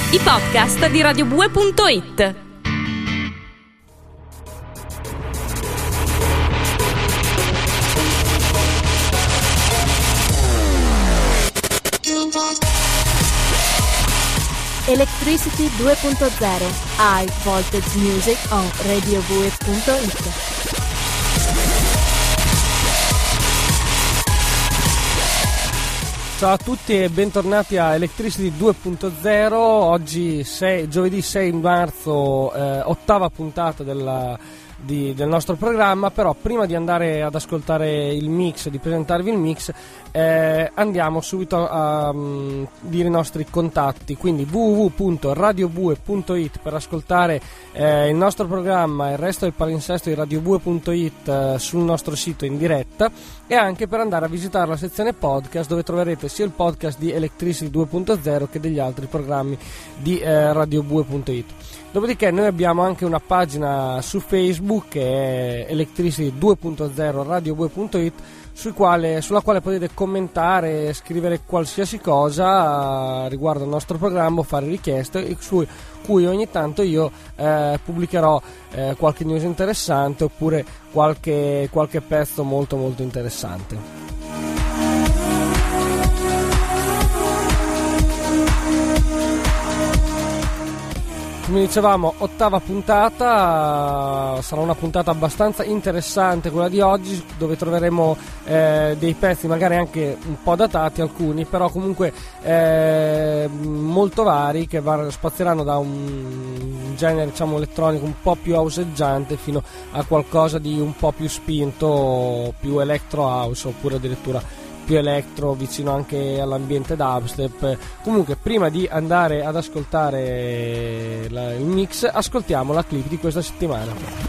I podcast di radiobue.it. Electricity 2.0 High Voltage Music on radiobue.it. Ciao a tutti e bentornati a Electricity 2.0. Oggi giovedì 6 marzo, ottava puntata del nostro programma. Però prima di andare ad ascoltare il mix, di presentarvi il mix, andiamo subito a dire i nostri contatti. Quindi www.radiobue.it per ascoltare il nostro programma e il resto del palinsesto di radiobue.it sul nostro sito in diretta, e anche per andare a visitare la sezione podcast, dove troverete sia il podcast di Electricity 2.0 che degli altri programmi di radiobue.it. Dopodiché noi abbiamo anche una pagina su Facebook che è Electricity 2.0 radiobue.it, sulla quale potete commentare, scrivere qualsiasi cosa riguardo al nostro programma o fare richieste, e su cui ogni tanto io pubblicherò qualche news interessante oppure qualche pezzo molto molto interessante. Come dicevamo, ottava puntata, sarà una puntata abbastanza interessante quella di oggi, dove troveremo dei pezzi magari anche un po' datati alcuni, però comunque molto vari, che spazieranno da un genere, diciamo, elettronico un po' più houseggiante fino a qualcosa di un po' più spinto, più electro house, oppure addirittura più elettro, vicino anche all'ambiente dubstep. Comunque, prima di andare ad ascoltare il mix, ascoltiamo la clip di questa settimana.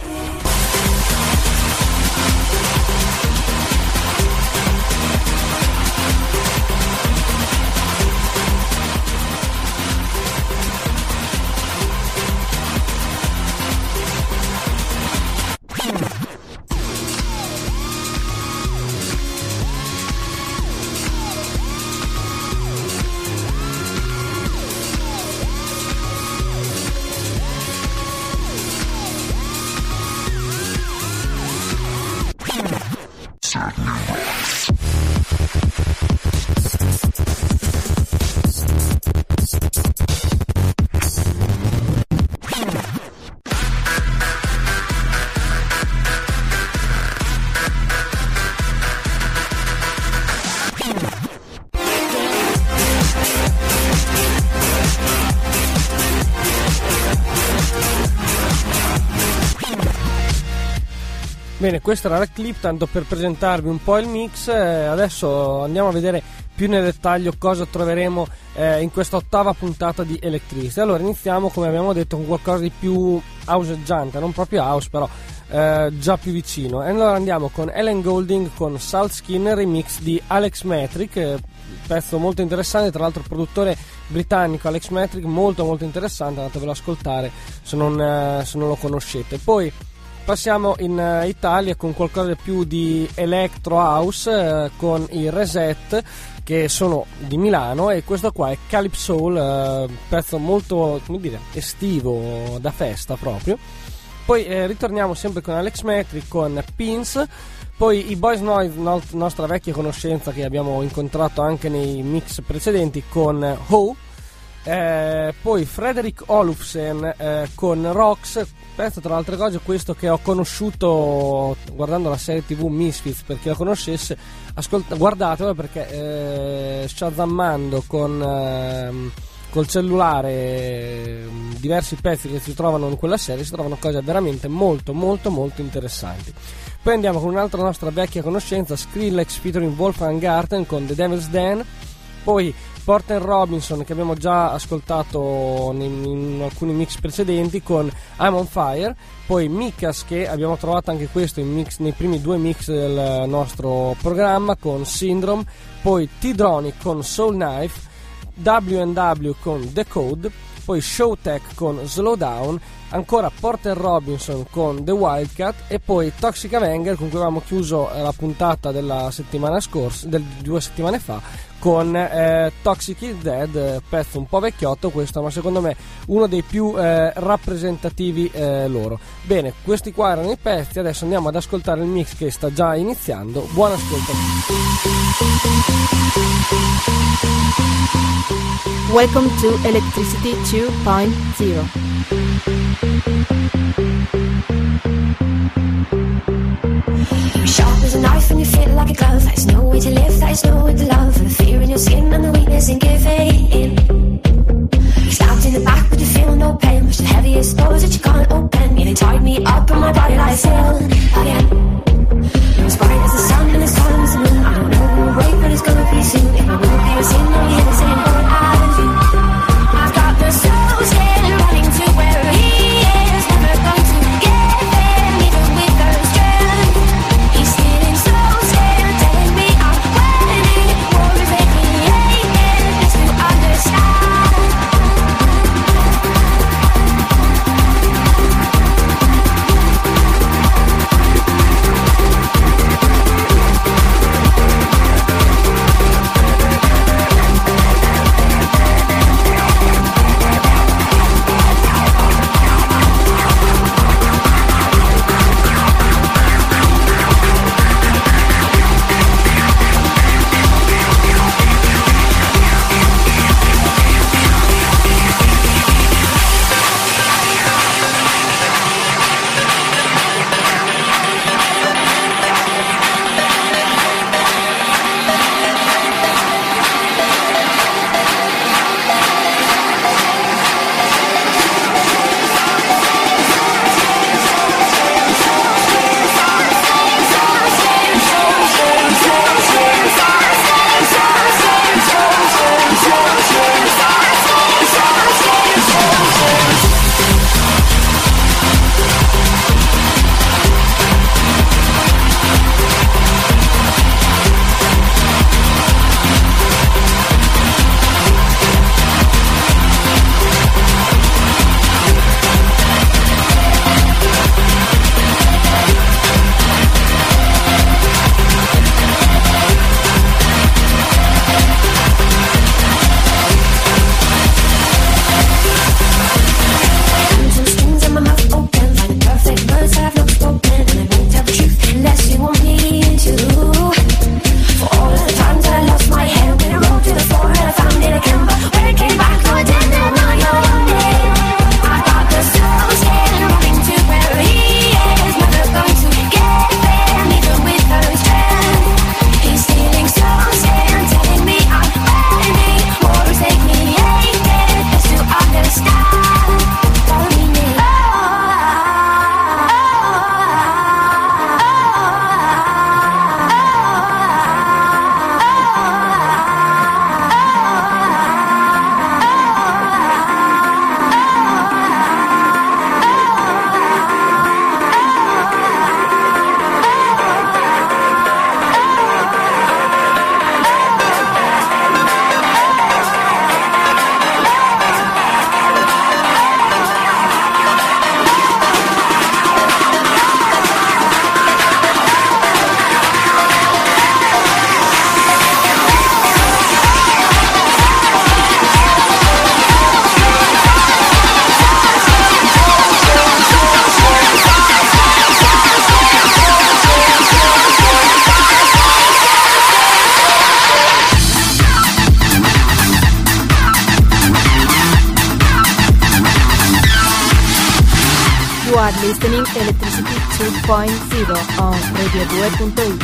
Bene, questa era la clip, tanto per presentarvi un po' il mix. Adesso andiamo a vedere più nel dettaglio cosa troveremo in questa ottava puntata di Electricity. Allora, iniziamo, come abbiamo detto, con qualcosa di più houseggiante, non proprio house, però già più vicino. E allora andiamo con Ellen Goulding con Salt Skin remix di Alex Metric, pezzo molto interessante, tra l'altro produttore britannico Alex Metric, molto molto interessante, andatevelo ad ascoltare se non lo conoscete. Poi passiamo in Italia con qualcosa di più di electro house, con i Reset, che sono di Milano, e questo qua è Calypso, pezzo molto, come dire, estivo, da festa proprio. Poi ritorniamo sempre con Alex Metric con Pins. Poi i Boys Noise, nostra vecchia conoscenza che abbiamo incontrato anche nei mix precedenti, con Ho. Poi Frederick Olufsen con Rox, pezzo, tra le altre cose, questo che ho conosciuto guardando la serie TV Misfits. Per chi la conoscesse, guardatelo, perché shazammando col cellulare diversi pezzi che si trovano in quella serie, si trovano cose veramente molto molto molto interessanti. Poi andiamo con un'altra nostra vecchia conoscenza, Skrillex featuring Wolfgang Garten con The Devil's Den. Poi Porter Robinson, che abbiamo già ascoltato in alcuni mix precedenti, con I'm on Fire. Poi Mikas, che abbiamo trovato anche questo nei primi due mix del nostro programma, con Syndrome. Poi T-Dronic con Soul Knife, W&W con The Code, poi Showtek con Slow Down, ancora Porter Robinson con The Wildcat e poi Toxic Avenger, con cui avevamo chiuso la puntata della settimana scorsa, 2 settimane fa, con Toxic is Dead, pezzo un po' vecchiotto questo, ma secondo me uno dei più rappresentativi loro. Bene, questi qua erano i pezzi, adesso andiamo ad ascoltare il mix che sta già iniziando. Buon ascolto. Welcome to Electricity 2.0. You're sharp as a knife and you feel like a glove. There's no way to live, there's no way to love. The fear in your skin and the weakness in giving in. You're stabbed in the back but you feel no pain. Push the heaviest doors that you can't open. Yeah, they tied me up and my body lies still again. You're as bright as the sun and as calm as the moon. I don't know when we'll break, but it's gonna be soon. If my will be a sin, I'll hear the same boat as you. I've got the soul still running to where he is. Never going to get there, even with the strength. He's stealing so scared, telling me I'm winning. War is making me aching, just to understand. Listening Electricity 2.0 on radio2.it.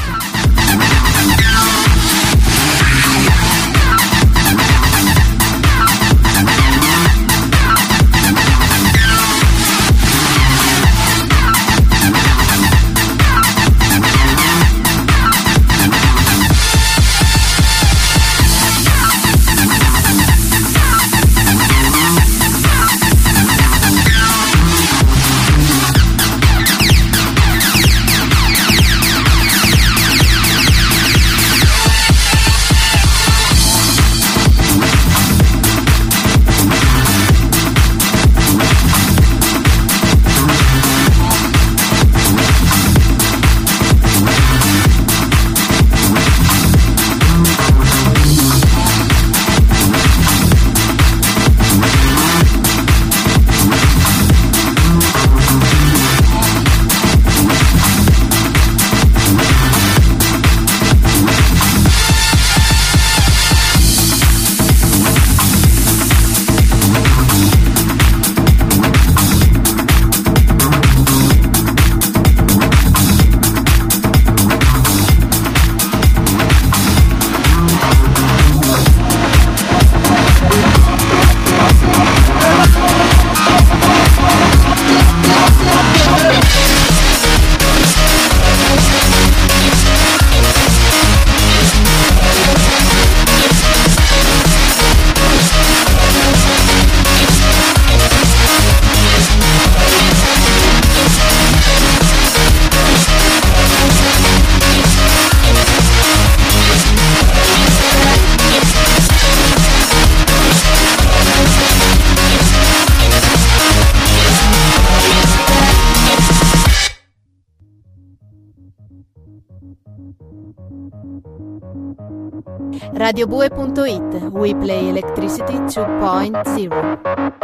radiobue.it. We play electricity 2.0.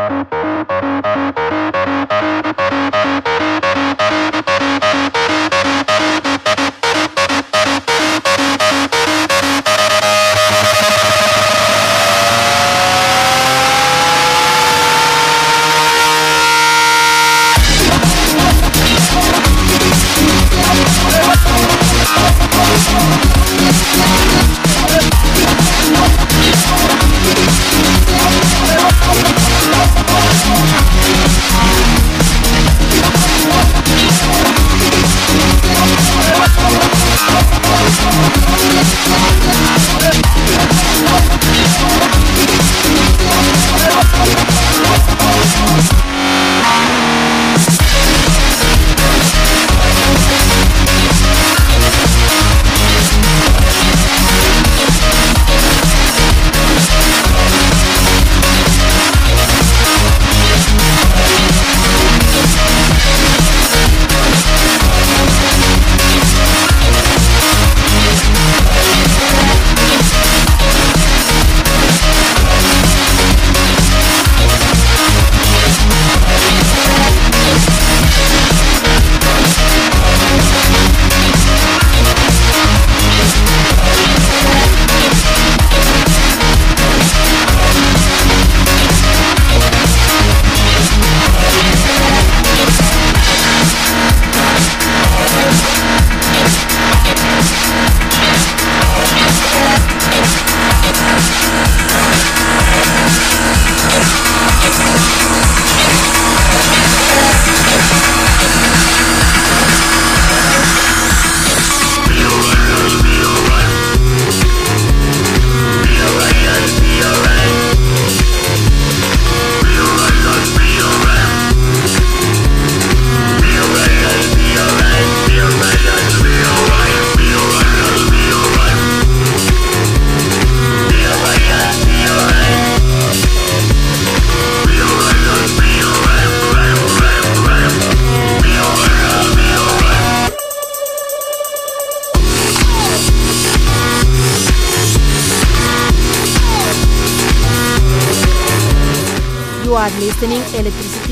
You are listening Electricity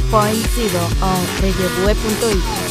2.0 on radiobue.it.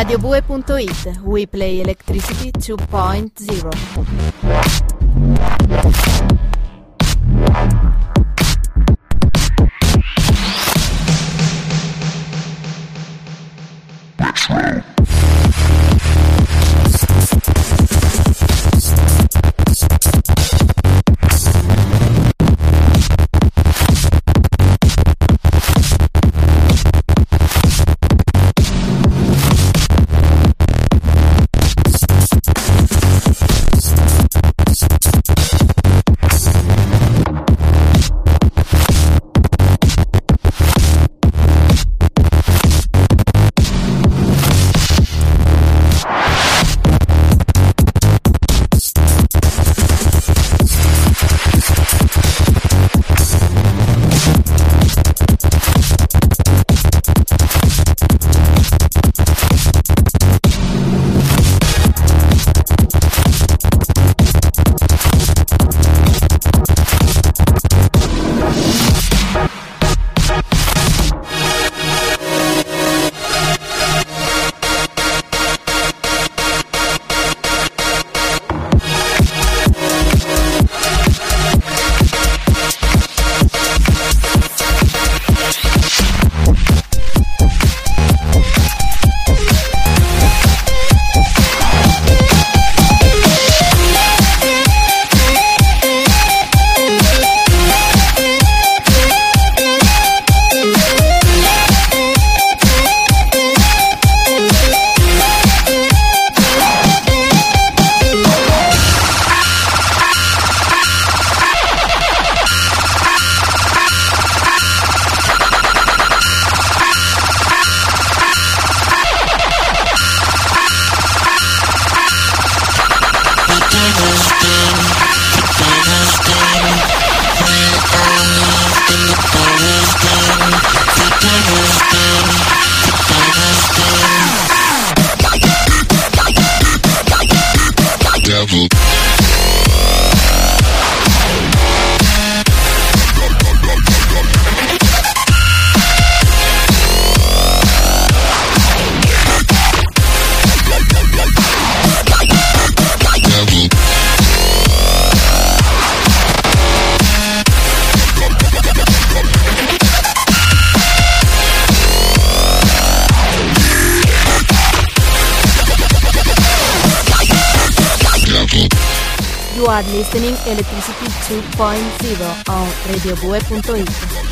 radiobue.it. We play electricity 2.0. You are listening Electricity 2.0 on radiobue.it.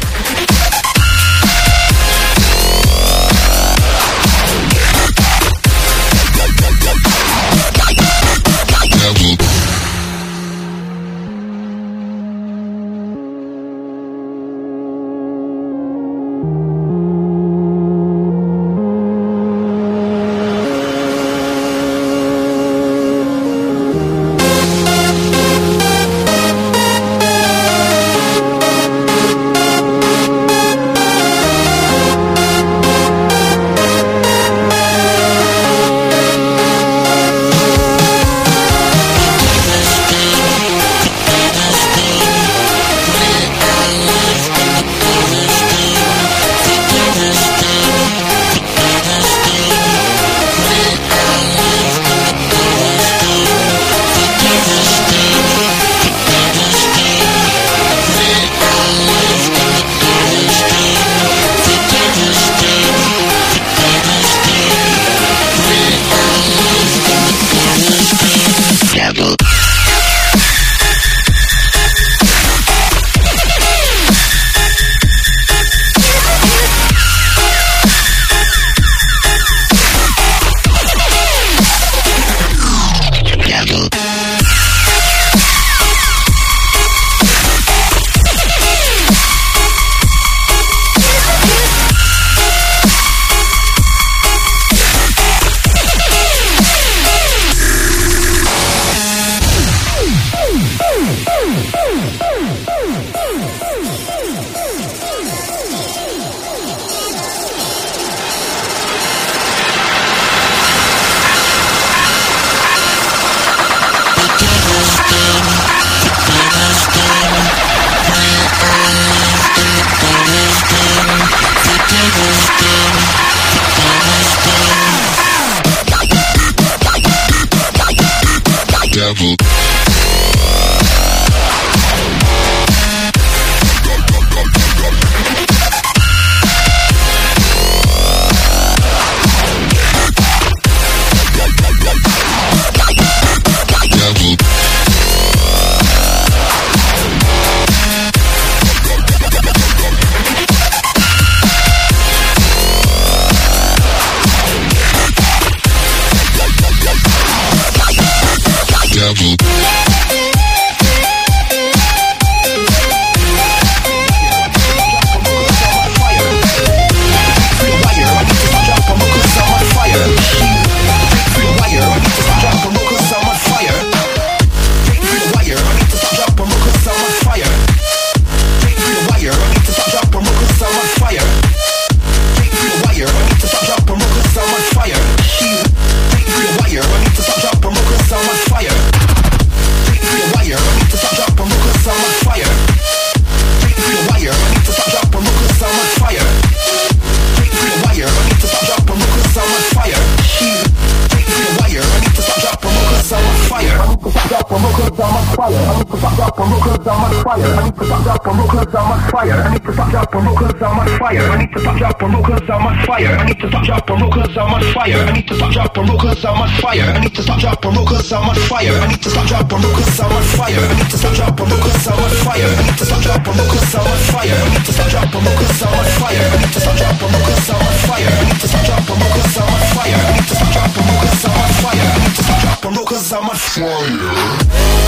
cause I'm on fire. I need to stop, drop, and roll cause I'm on fire. I need to stop, drop, and roll cause I'm on fire. I need to stop, drop, and roll cause I'm on fire. I need to stop, drop, and roll cause I'm on fire. I need to stop, drop, and roll cause I'm on fire. I need to stop, drop, and roll cause I'm on fire. I need to stop, drop, and roll cause I'm on fire. I need to stop, drop, and roll cause I'm on fire. I need to stop, drop, and roll cause I'm on fire. I need to stop, drop, and roll cause I'm on fire. I need to stop, drop, and roll cause I'm on fire. I need to stop, drop, and roll cause I'm on fire. I need to stop, drop, and roll cause I'm on fire. I need to stop, drop, and roll cause I'm on fire.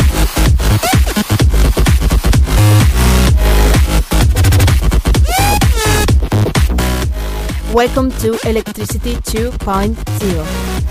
Welcome to Electricity 2.0.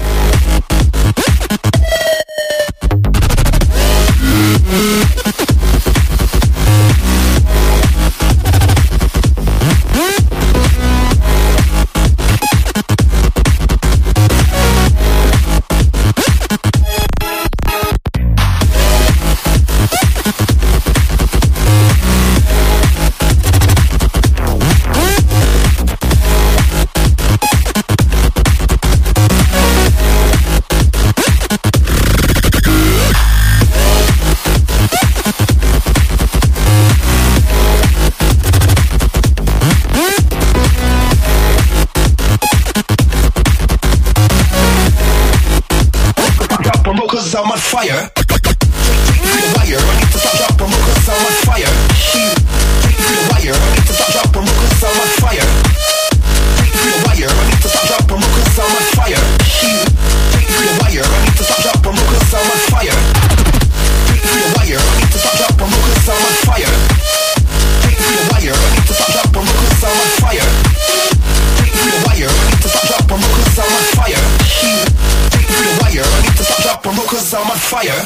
Cause I'm on fire. Take me the wire. I need to stop, drop, and roll cause I'm on fire. Take me the wire. I need to stop, drop, and roll cause I'm on fire. Take me the wire. I need to stop, drop, and roll cause I'm on fire. Take me the wire. I need to stop, drop, and roll cause I'm on fire. Take me the wire. I need to stop, drop, and roll cause I'm on fire. Take me the wire. I need to stop, drop, and roll cause I'm on fire. Take me the wire. I need to stop, drop, and roll cause I'm on fire. Take me the wire. I need to stop, drop, and roll cause I'm on fire.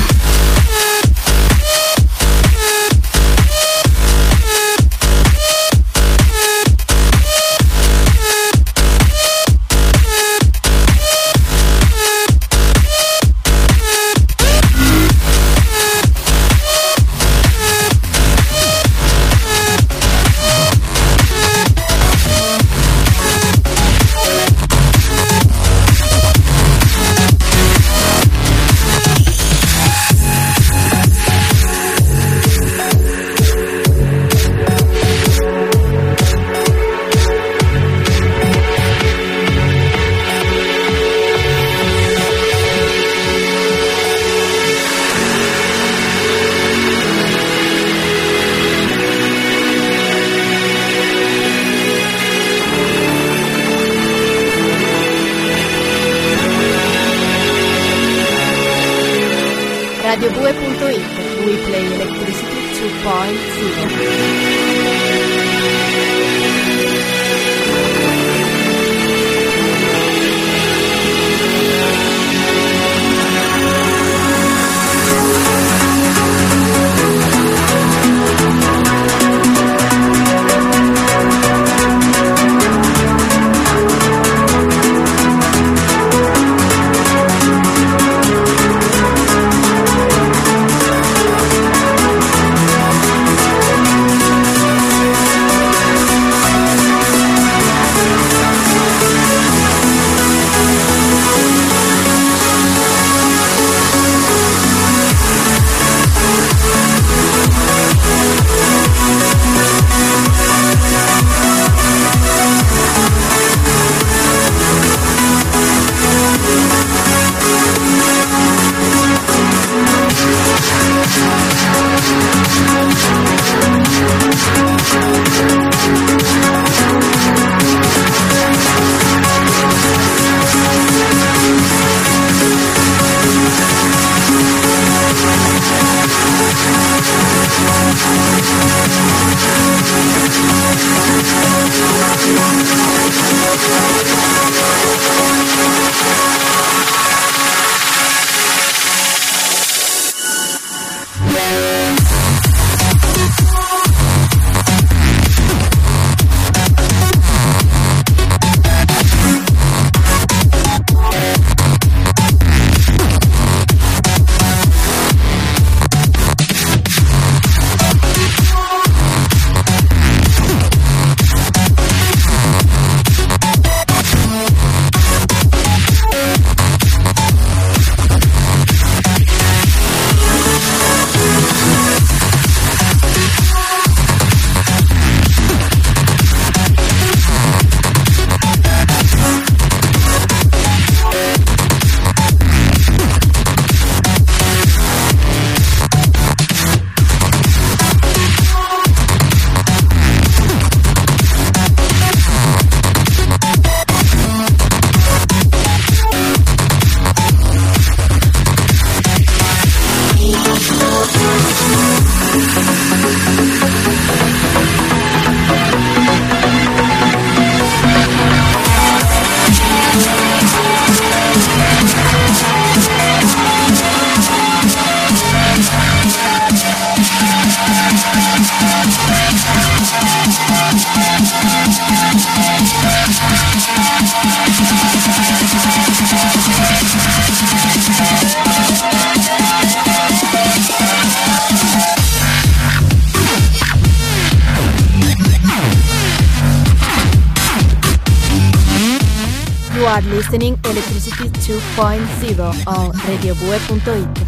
Radio2.it, we play Electricity 2.0. are listening Electricity 2.0 on radiobue.it.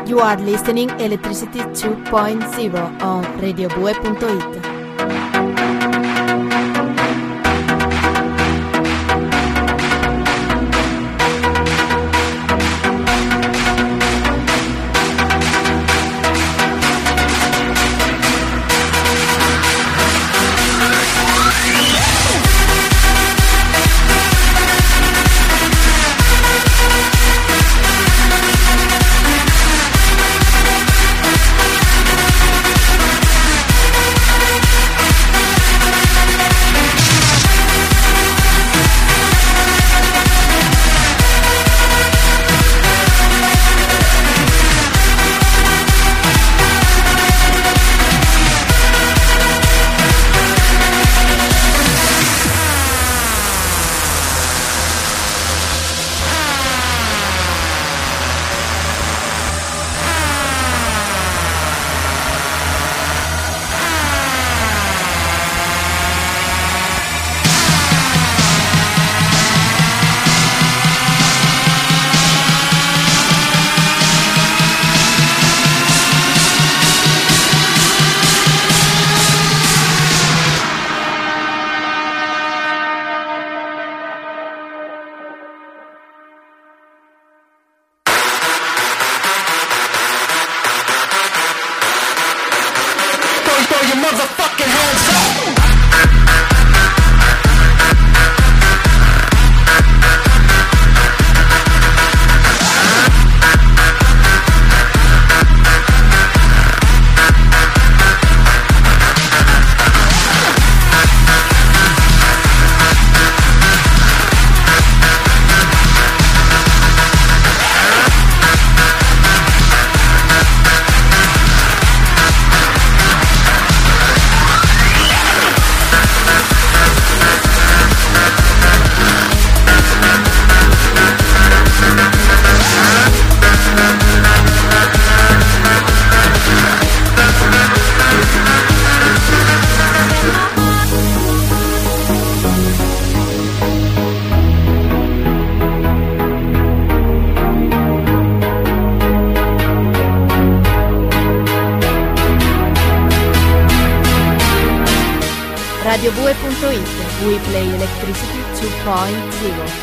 You are listening Electricity 2.0 on radiobue.it. radiobue.it. We play Electricity 2.0.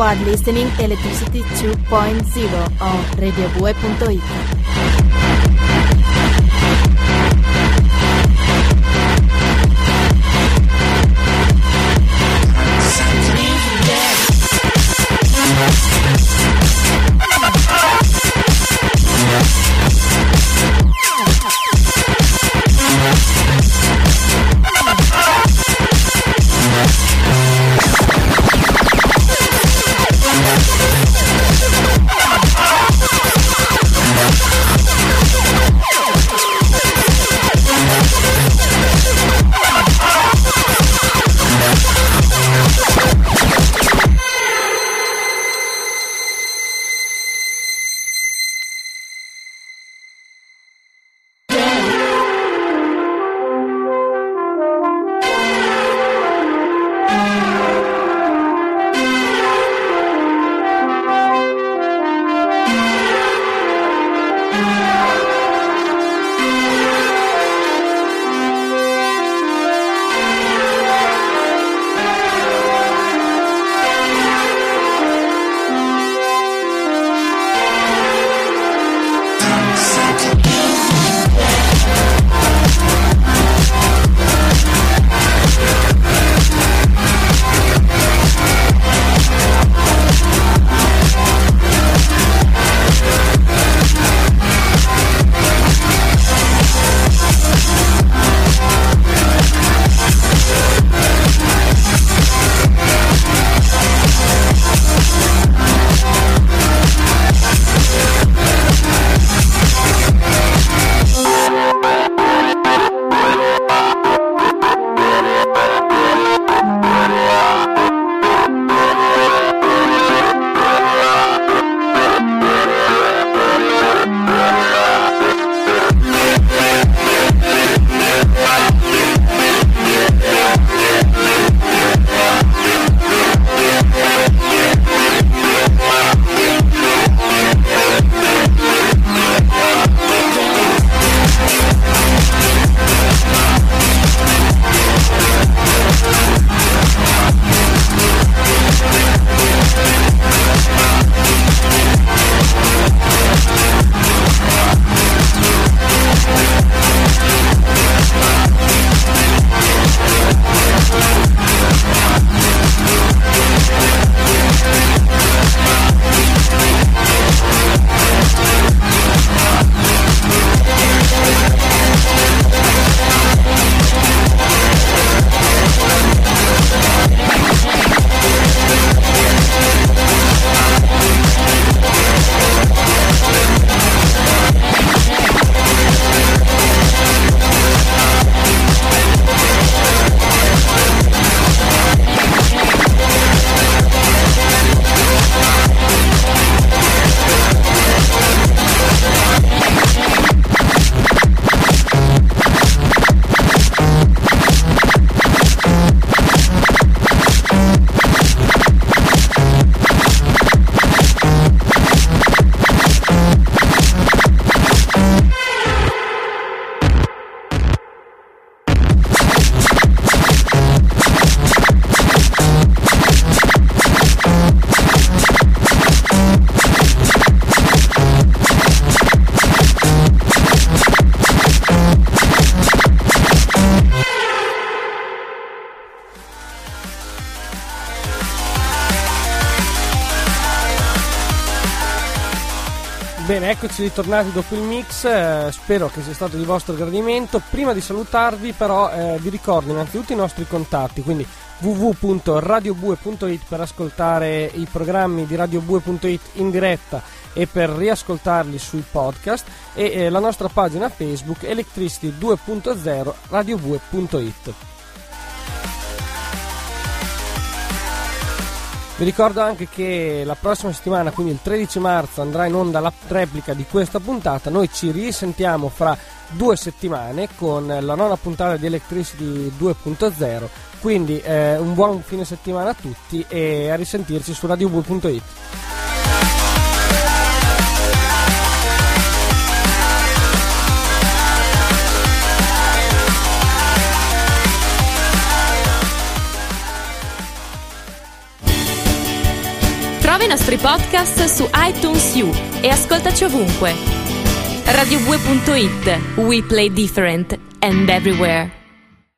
are listening Electricity 2.0 on radiobue.it. Bene, eccoci ritornati dopo il mix, spero che sia stato di vostro gradimento. Prima di salutarvi però vi ricordo innanzitutto i nostri contatti, quindi www.radiobue.it per ascoltare i programmi di radiobue.it in diretta e per riascoltarli sui podcast, e la nostra pagina Facebook Electricity 2.0 radiobue.it. Vi ricordo anche che la prossima settimana, quindi il 13 marzo, andrà in onda la replica di questa puntata. Noi ci risentiamo fra 2 settimane con la nona puntata di Electricity 2.0, quindi un buon fine settimana a tutti e a risentirci su radiobue.it. i nostri podcast su iTunes U e ascoltaci ovunque. Radio2.it. We play different and everywhere.